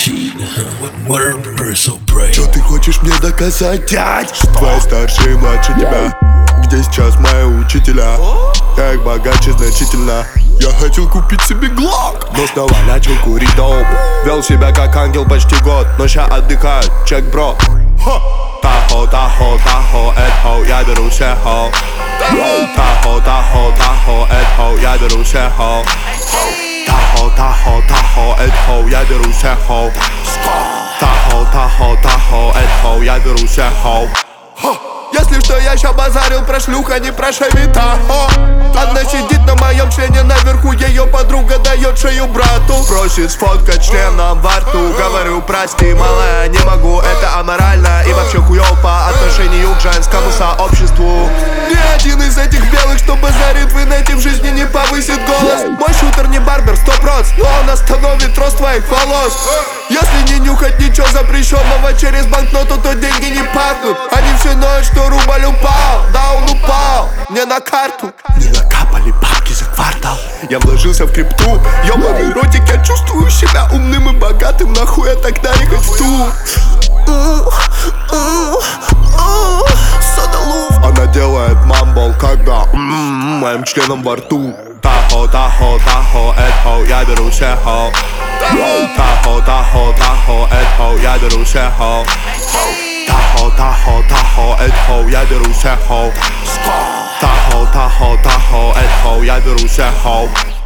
cheat, whatever, so brave. Что ты хочешь мне доказать, дядь? Что твои старшие младше тебя? Где сейчас мои учителя? Я их богаче значительно. Я хотел купить себе глок, но снова начал курить доп. Вел себя как ангел почти год, но ща отдыхаю, чек бро. Тахо, тахо, тахо, эдхо, я беру все хо. Тахо, тахо, тахо, эдхо, я беру все хо. Тахо, тахо, тахо, эдхо, я беру все хо. Тахо, тахо, тахо, эдхо, я беру все хо. Если что, я ща базарил про шлюх, а не про шавита. Она сидит на моем члене наверху, ее подруга дает шею брату. Просит сфоткать членом во рту. Говорю, прости, малая, не могу, это аморально. И вообще хуёв по отношению к женскому сообществу. Ни один из этих белых, что базарит в инете, в жизни не повысит голос. Мой шутер не барбер, 100%, но он остановит рост твоих волос. Если не нюхать ничего запрещенного через банкноту, то деньги не пахнут. Они все ноют, что рубль упал, да он упал не на карту. Не накапали бабки за квартал. Я вложился в крипту, ёбаный ротик, я чувствую себя умным и богатым. Нахуй я тогда ехать в тур? Она делает мамбл, когда моим членом во рту. Тахо, тахо, тахо, эдхо, я беру все хо. Тахо, тахо, тахо, эдхо, я беру все хо. Тахо, тахо, тахо, эдхо, я беру все хо. Тахо, тахо, тахо, эдхо, я беру все хо.